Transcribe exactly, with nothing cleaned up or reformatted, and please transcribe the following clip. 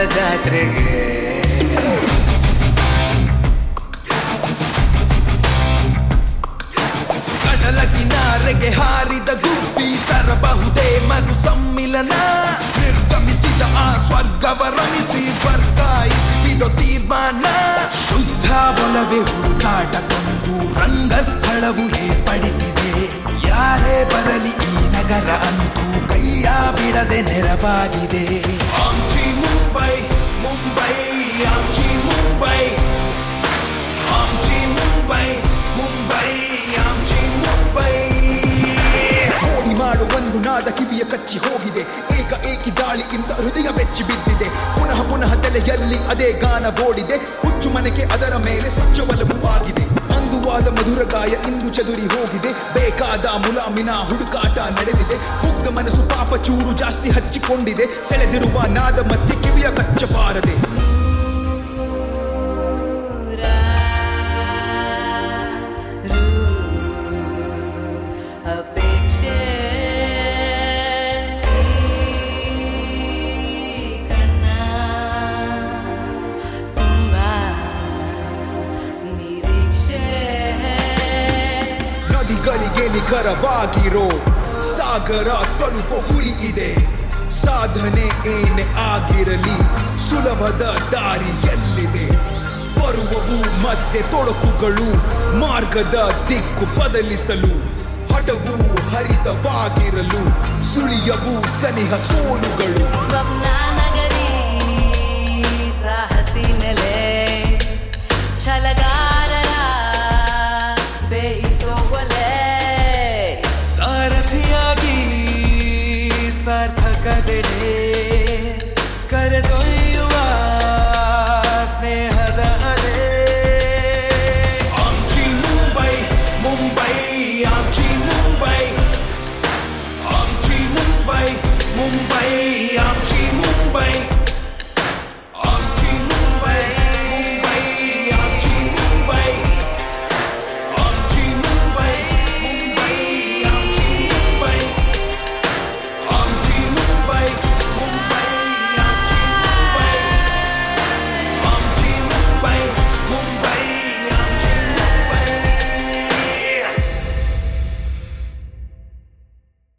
ಜಾತ್ರೆಗೆ. ಕಡಲ ಕಿನಾರೆಗೆ ಹಾರಿದ ಗುಬ್ಬಿ ತರಬಹುದೇ ಮರು ಸಮ್ಮಿಲನ. ನಿರ್ಗಮಿಸಿದ ಆ ಸ್ವರ್ಗವ ರಮಿಸಿ ವರ್ಗಾಯಿಸಿ ಬಿಡೋ ತೀರ್ಮಾನ. ಶುದ್ಧ ಒಲವೇ ಹುಡುಕಾಟ ತಂದು ರಂಗಸ್ಥಳವು ಏರ್ಪಡಿಸಿದೆ. ಯಾರೇ ಬರಲಿ ಈ ನಗರ ಅಂತೂ ಕೈಯ ಬಿಡದೆ ನೆರವಾಗಿದೆ. ಆಮ್ಚಿ ಮುಂಬೈ ಮುಂಬೈ ಆಮ್ಚಿ ಮುಂಬೈ ಆಮ್ಚಿ ಮುಂಬೈ ಮುಂಬೈ ಆಮ್ಚಿ ಮುಂಬೈ. ಕೋಡಿ ಮಾಡು ಒಂದು ನಾದ ಕಿವಿಯ ಕಚ್ಚಿ ಹೋಗಿದೆ. ಏಕ ಏಕಿ ದಾಳಿಯಿಂದ ಹೃದಯ ಬೆಚ್ಚಿ ಬಿದ್ದಿದೆ. ಪುನಃ ಪುನಃ ತಲೆಯಲ್ಲಿ ಅದೇ ಗಾನ ಬೋಡಿದೆ. ಹುಚ್ಚು ಮನೆಗೆ ಅದರ ಮೇಲೆ ಸ್ವಚ್ಛ ಒಲವು ಆಗಿದೆ. ಅಂದುವಾದ ಮಧುರ ಗಾಯ ಇಂದು ಚದುರಿ ಹೋಗಿದೆ. ಬೇಕಾದ ಮುಲಾಮಿನ ಹುಡುಕಾಟ ನಡೆದಿದೆ. ಮುಗ್ಧ ಮನಸ್ಸು ಪಾಪ ಚೂರು ಜಾಸ್ತಿ ಹಚ್ಚಿಕೊಂಡಿದೆ. ಸೆಳೆದಿರುವ ನಾದ ಮಧ್ಯೆ ಕಿವಿಯ ಕಚ್ಚಬಾರದೆ. ನದಿಗಳಿಗೆ ನಿಖರವಾಗಿರೋ ಸಾಗರ ತಲುಪೋ ಗುರಿ ಇದೆ. ಸಾಧನೆ ಏನೇ ಆಗಿರಲಿ ಸುಲಭದ ದಾರಿ ಎಲ್ಲಿದೆ. ಬರುವವು ಮತ್ತೆ ತೊಡಕುಗಳು ಮಾರ್ಗದ ದಿಕ್ಕು ಬದಲಿಸಲು. ಹಠವು ಹರಿತವಾಗಿರಲು ಸುಳಿಯವು ಸನಿಹ ಸೋಲುಗಳು. ಸ್ವಪ್ನ ನಗರಿ ಸಾಹಸಿ ನೆಲೆ ಛಲಗಾರರ ಬೇಯಿಸೋ ಒಲೆ. ಸಾರಥಿಯಾಗಿ ಸಾರ್ಥಕದೆಡೆ